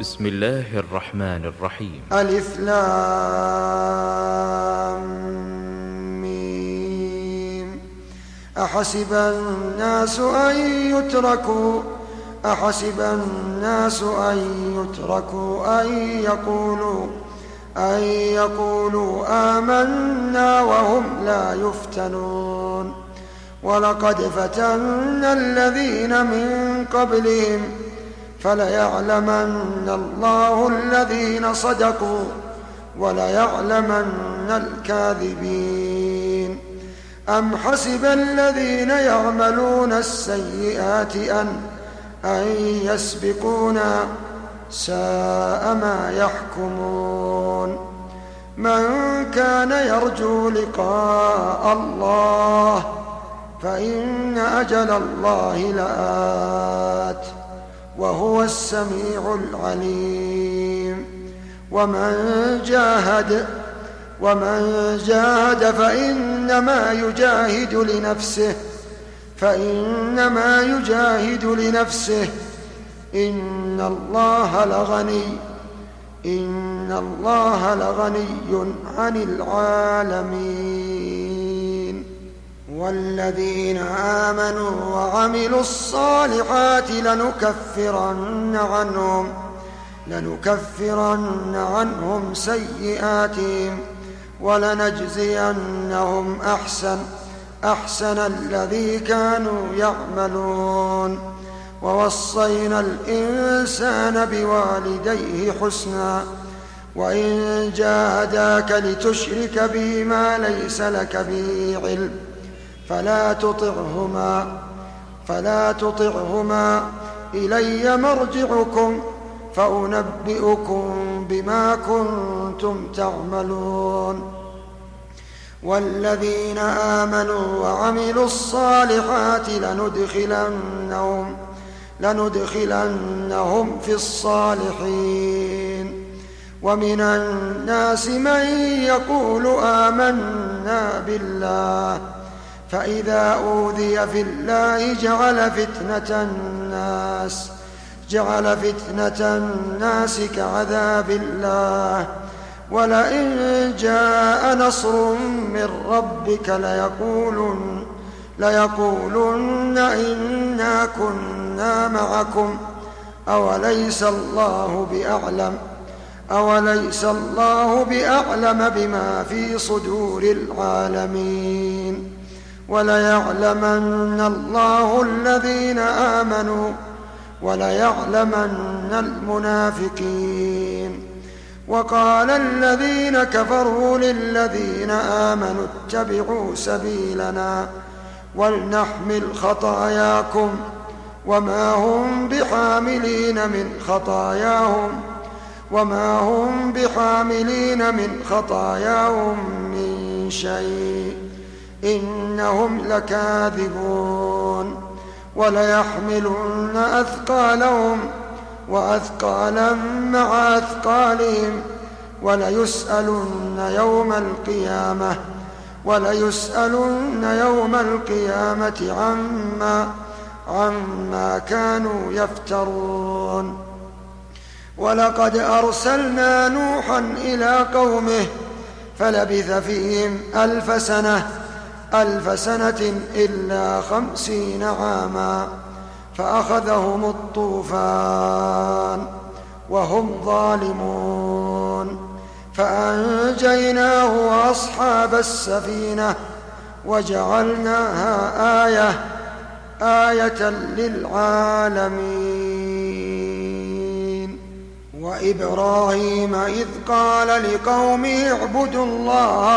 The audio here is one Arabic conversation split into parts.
بسم الله الرحمن الرحيم. ألف لام ميم. أحسب الناس أن يتركوا أن يقولوا آمنا وهم لا يفتنون. ولقد فتنا الذين من قبلهم فليعلمن الله الذين صدقوا وليعلمن الكاذبين. أم حسب الذين يعملون السيئات أن يسبقونا ساء ما يحكمون. من كان يرجو لقاء الله فإن أجل الله لآت وهو السميع العليم. ومن جاهد فإنما يجاهد لنفسه إن الله لغني عن العالمين. والذين آمنوا وعملوا الصالحات لنكفرن عنهم سيئاتهم ولنجزينهم أحسن الذي كانوا يعملون. ووصينا الإنسان بوالديه حسنا وإن جاهداك لتشرك بي ما ليس لك به علم فلا تطعهما إلي مرجعكم فأنبئكم بما كنتم تعملون. والذين آمنوا وعملوا الصالحات لندخلنهم في الصالحين. ومن الناس من يقول آمنا بالله فإذا أوذي في الله جعل فتنة الناس كعذاب الله. ولئن جاء نصر من ربك ليقولن إنا كنا معكم أوليس الله بأعلم بما في صدور العالمين. وليعلمن الله الذين آمنوا وليعلمن المنافقين. وقال الذين كفروا للذين آمنوا اتبعوا سبيلنا ولنحمل خطاياكم وما هم بحاملين من خطاياهم من شيء إنهم لكاذبون. وليحملن أثقالهم وأثقالا مع أثقالهم وليسألن يوم القيامة عما كانوا يفترون. ولقد أرسلنا نوحا إلى قومه فلبث فيهم ألف سنة إلا 50 عاما فأخذهم الطوفان وهم ظالمون فأنجيناه وأصحاب السفينة وجعلناها آية للعالمين. وإبراهيم إذ قال لقومه اعبدوا الله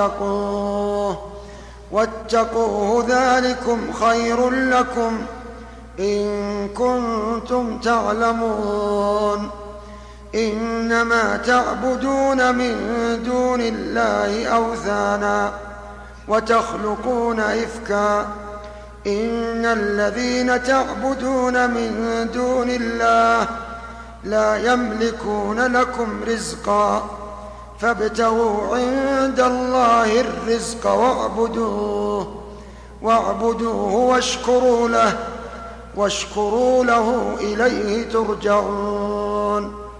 واتقوه ذلكم خير لكم إن كنتم تعلمون. إنما تعبدون من دون الله أوثانا وتخلقون إفكا إن الذين تعبدون من دون الله لا يملكون لكم رزقا فابتغوا عند الله الرزق واعبدوه واشكروا له إليه ترجعون.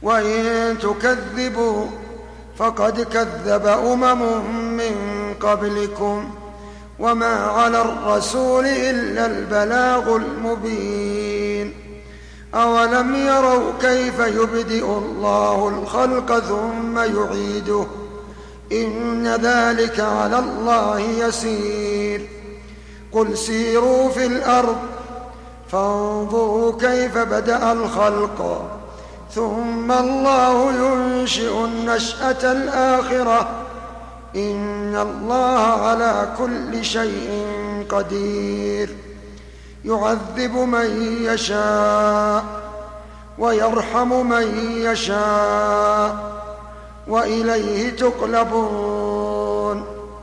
وإن تكذبوا فقد كذب من قبلكم وما على الرسول إلا البلاغ المبين. أولم يروا كيف يبدئ الله الخلق ثم يعيده إن ذلك على الله يسير. قل سيروا في الأرض فانظروا كيف بدأ الخلق ثم الله ينشئ النشأة الآخرة إن الله على كل شيء قدير. يعذب من يشاء ويرحم من يشاء وإليه تقلبون.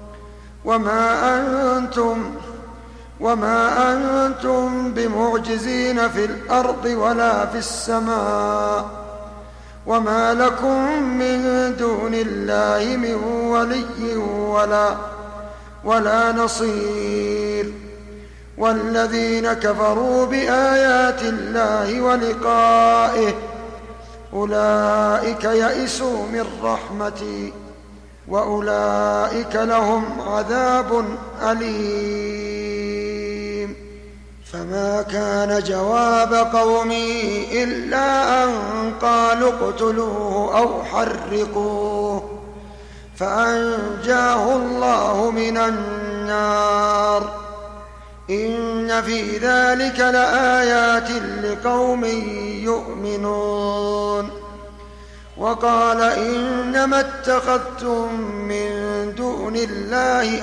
وما أنتم بمعجزين في الأرض ولا في السماء وما لكم من دون الله من ولي ولا نصير. والذين كفروا بآيات الله ولقائه أولئك يئسوا من رحمتي وأولئك لهم عذاب أليم. فما كان جواب قومه إلا أن قالوا اقتلوه أو حرقوه فأنجاه الله من النار إن في ذلك لآيات لقوم يؤمنون. وقال إنما اتخذتم من دون الله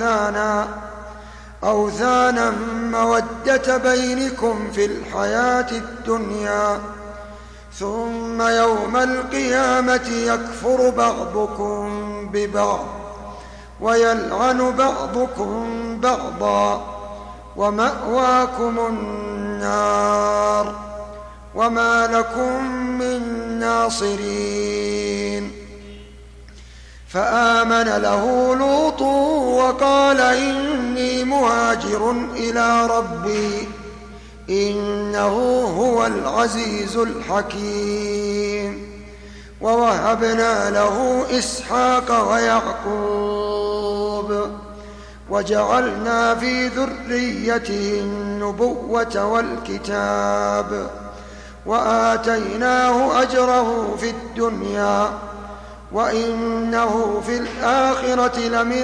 أوثانا مودة بينكم في الحياة الدنيا ثم يوم القيامة يكفر بعضكم ببعض ويلعن بعضكم بعضا ومأواكم النار وما لكم من ناصرين. فآمن له لوط وقال إني مهاجر إلى ربي إنه هو العزيز الحكيم. ووهبنا له إسحاق ويعقوب وجعلنا في ذريته النبوة والكتاب وآتيناه أجره في الدنيا وإنه في الآخرة لمن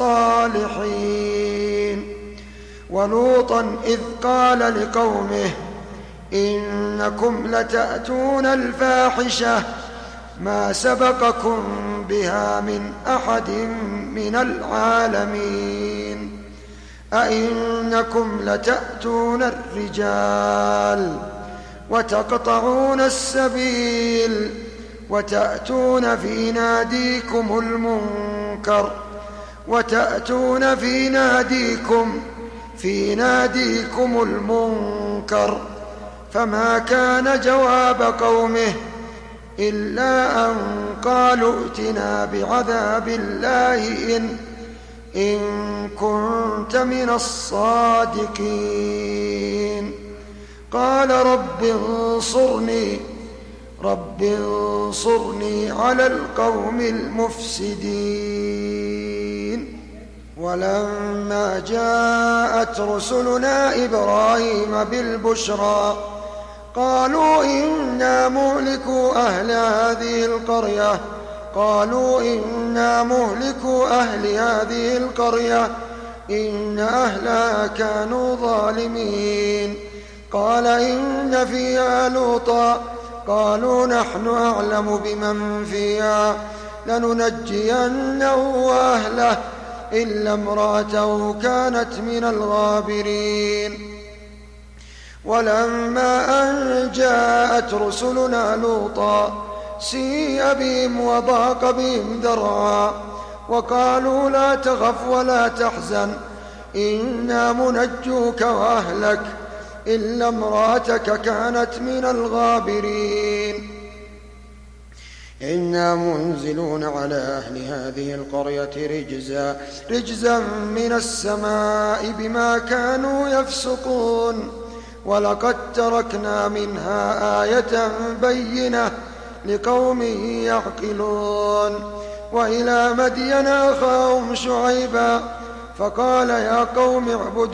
الصالحين. ولوطا إذ قال لقومه إنكم لتأتون الفاحشة ما سبقكم بها من أحد من العالمين أئنكم لتأتون الرجال وتقطعون السبيل وتأتون في ناديكم المنكر. فما كان جواب قومه إلا أن قالوا ائتنا بعذاب الله إن كنت من الصادقين. قال رب انصرني على القوم المفسدين. ولما جاءت رسلنا إبراهيم بالبشرى قالوا إنا مهلكو أهل هذه القرية إن أهلها كانوا ظالمين. قال إن فيها لوطا قالوا نحن أعلم بمن فيها لننجينه وأهله إلا امرأته كانت من الغابرين. ولما أن جاءت رسلنا لوطا سيء بهم وضاق بهم ذرعا وقالوا لا تخف ولا تحزن إنا منجوك وأهلك إلا امرأتك كانت من الغابرين. إنا منزلون على أهل هذه القرية رجزا من السماء بما كانوا يفسقون ولقد تركنا منها آية بينة لقوم يعقلون. وإلى مدين أخاهم شعيبا فقال يا قوم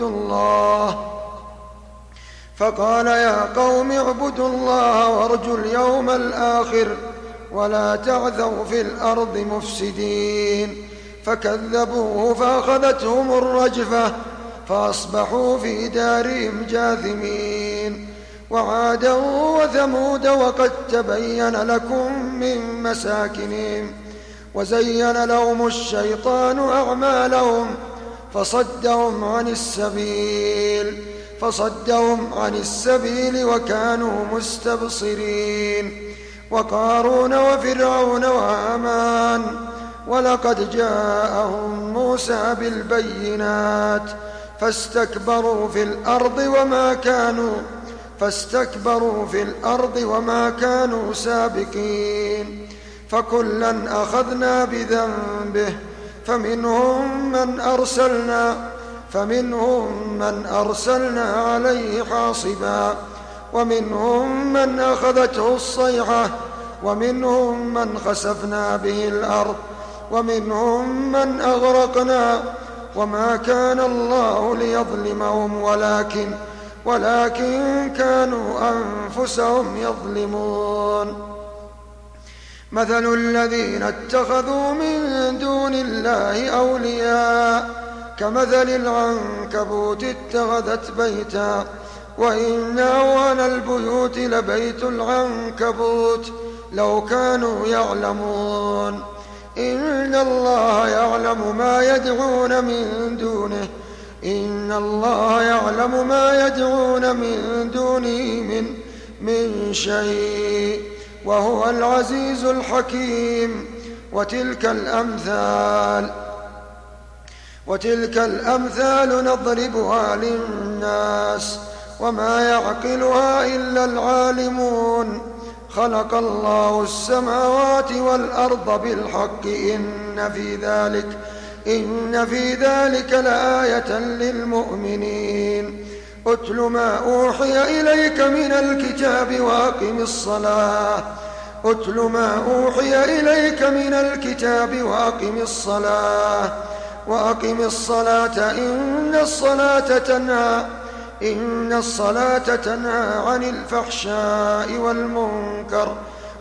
اعبدوا الله وارجوا اليوم الآخر ولا تعثوا في الأرض مفسدين. فكذبوه فأخذتهم الرجفة فأصبحوا في دارهم جاثمين. وعادا وثمود وقد تبين لكم من مساكنهم وزين لهم الشيطان أعمالهم فصدهم عن السبيل وكانوا مستبصرين. وقارون وفرعون وهامان ولقد جاءهم موسى بالبينات فاستكبروا في الأرض وما كانوا سابقين. فكلا أخذنا بذنبه فمنهم من أرسلنا عليه حاصبا ومنهم من أخذته الصيحة ومنهم من خسفنا به الأرض ومنهم من أغرقنا. وما كان الله ليظلمهم ولكن كانوا أنفسهم يظلمون. مثل الذين اتخذوا من دون الله أولياء كمثل العنكبوت اتخذت بيتا وإن أوهن البيوت لبيت العنكبوت لو كانوا يعلمون. إن الله يعلم ما يدعون من دونه من شيء وهو العزيز الحكيم. وتلك الأمثال نضربها للناس وما يعقلها إلا العالمون. خلق الله السماوات والأرض بالحق إن في ذلك لآية للمؤمنين. أتل ما أوحي إليك من الكتاب وأقم الصلاة إن الصلاة تنهى عن الفحشاء والمنكر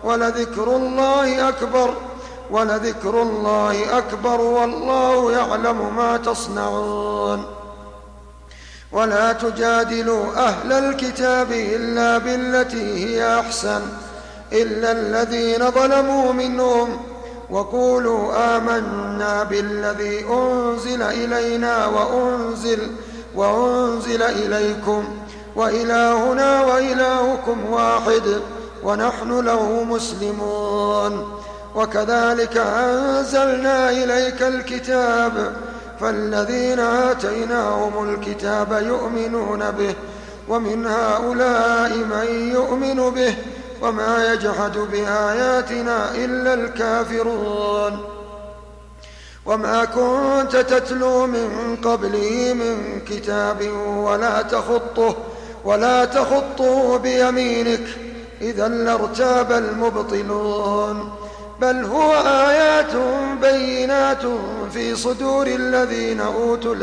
ولذكر الله أكبر والله يعلم ما تصنعون. ولا تجادلوا أهل الكتاب إلا بالتي هي أحسن إلا الذين ظلموا منهم وقولوا آمنا بالذي أنزل إلينا وأنزل إليكم وإلهنا وإلهكم واحد ونحن له مسلمون. وكذلك أنزلنا إليك الكتاب فالذين آتيناهم الكتاب يؤمنون به ومن هؤلاء من يؤمن به وما يجحد بآياتنا إلا الكافرون. وما كنت تتلو من قبله من كتاب ولا تخطه بيمينك إذا لارتاب المبطلون. بل هو آيات بينات في صدور الذين أوتوا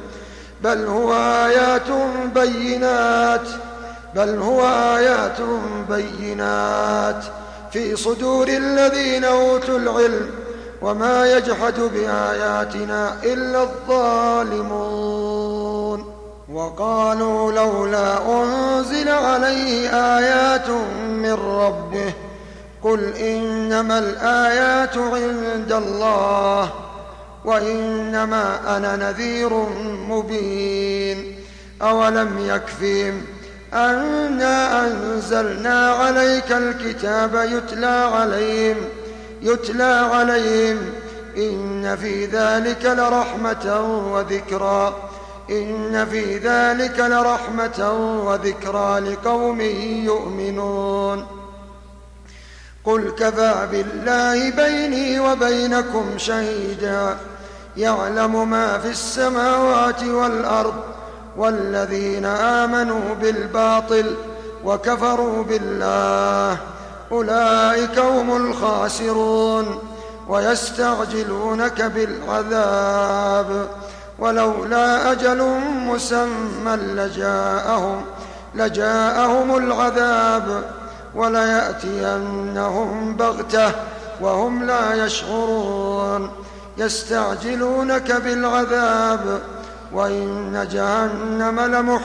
العلم وما يجحد بآياتنا إلا الظالمون. وقالوا لولا أنزل عليه آيات من ربه قل إنما الآيات عند الله وإنما أنا نذير مبين. أولم يكفهم أنا أنزلنا عليك الكتاب يتلى عليهم إن في ذلك لرحمة وذكرى لقوم يؤمنون. قل كفى بالله بيني وبينكم شهيدا يعلم ما في السماوات والأرض والذين آمنوا بالباطل وكفروا بالله أولئك الخاسرون ويستعجلونك بالعذاب ولولا أجل مسمى لجاءهم العذاب وليأتينهم بغتة وهم لا يشعرون يستعجلونك بالعذاب وإن جهنم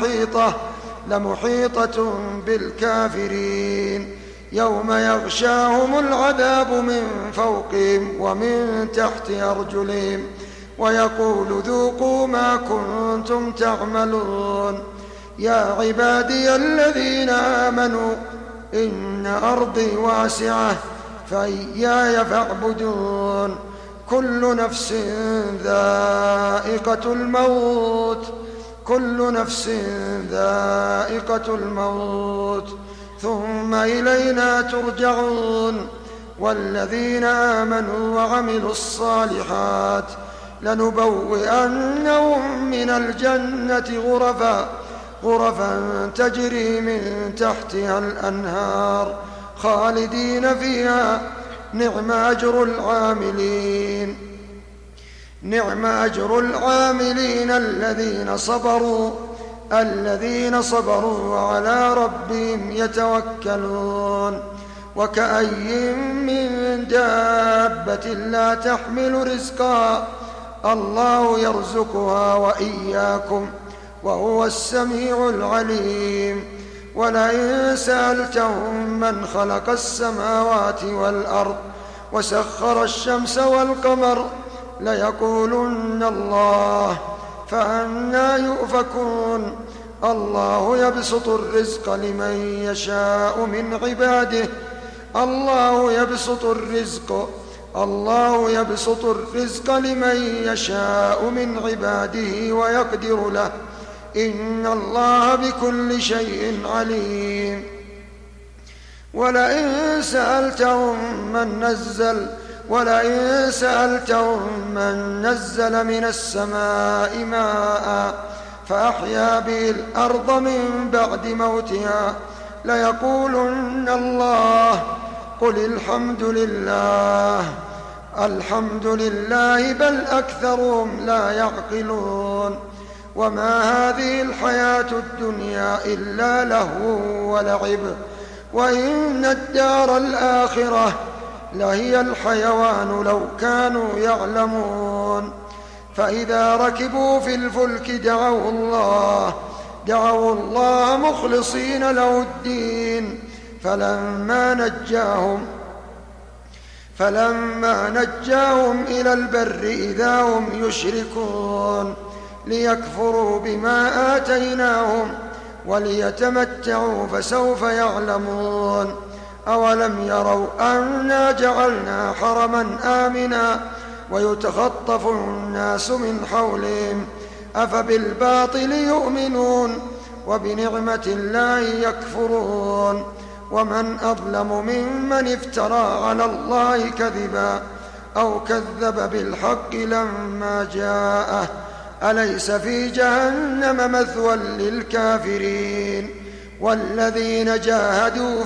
لمحيطة بالكافرين يوم يغشاهم العذاب من فوقهم ومن تحت أرجلهم ويقول ذوقوا ما كنتم تعملون يا عبادي الذين آمنوا إن أرضي واسعة فإياي فاعبدون كل نفس ذائقة الموت ثم إلينا ترجعون والذين آمنوا وعملوا الصالحات لنبوئنهم من الجنة غرفا تجري من تحتها الأنهار خالدين فيها نعم أجر العاملين الذين صبروا وعلى ربهم يتوكلون وكأي من دابة لا تحمل رزقها الله يرزقها وإياكم وهو السميع العليم ولئن سألتهم من خلق السماوات والأرض وسخر الشمس والقمر ليقولن الله فأنى يؤفكون الله يبسط الرزق لمن يشاء من عباده ويقدر له إن الله بكل شيء عليم ولئن سألتهم من نزل من السماء ماء فأحيا به الأرض من بعد موتها ليقولن الله قل الحمد لله بل أكثرهم لا يعقلون وما هذه الحياة الدنيا إلا لهو ولعب وإن الدار الآخرة لهي الحيوان لو كانوا يعلمون فإذا ركبوا في الفلك دعوا الله مخلصين له الدين فلما نجاهم إلى البر إذا هم يشركون ليكفروا بما آتيناهم وليتمتعوا فسوف يعلمون أولم يروا أنا جعلنا حرما آمنا ويتخطف الناس من حولهم أفبالباطل يؤمنون وبنعمة الله يكفرون ومن أظلم ممن افترى على الله كذبا أو كذب بالحق لما جاءه أليس في جهنم مثوى للكافرين والذين جاهدوا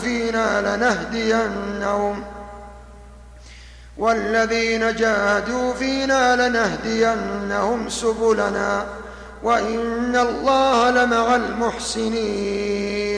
فينا لنهدينهم سبلنا وإن الله لمع المحسنين